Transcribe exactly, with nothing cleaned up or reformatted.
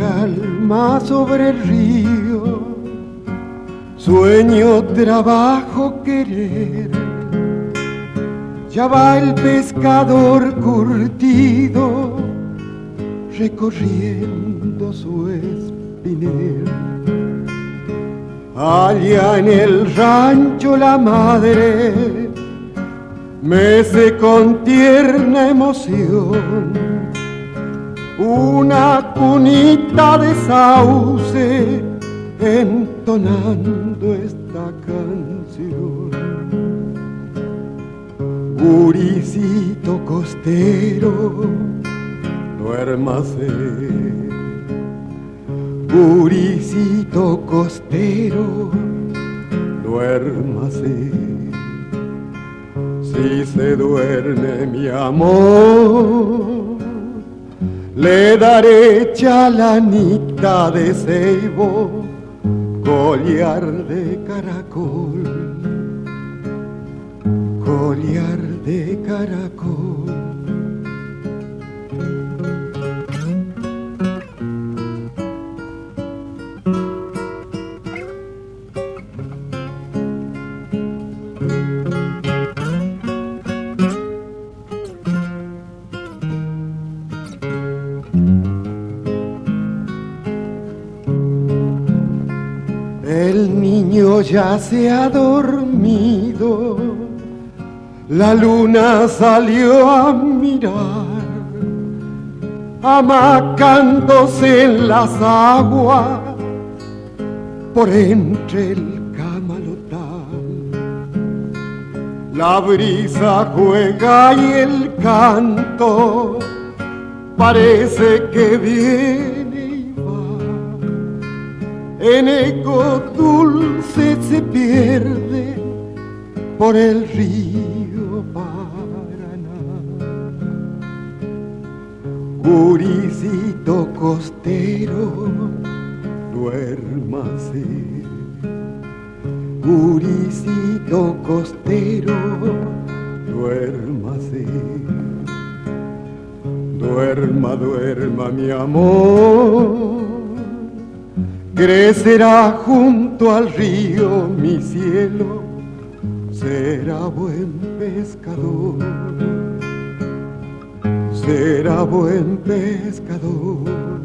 calma sobre el río, sueño, trabajo, querer. Ya va el pescador curtido recorriendo su espinel. Allá en el rancho la madre mece con tierna emoción una cunita de sauce entonando esta canción. Guricito costero, duérmase. Guricito costero, duérmase. Si se duerme mi amor, le daré chalanita de ceibo, collar de caracol, collar de caracol. El niño ya se ha dormido, la luna salió a mirar, amacándose en las aguas por entre el camalotal. La brisa juega y el canto parece que viene y va, en eco dulce se pierde por el río Paraná. Guricito costero, duérmase. Guricito costero, duérmase. Duerma, duerma mi amor, crecerá junto al río mi cielo, será buen pescador, será buen pescador.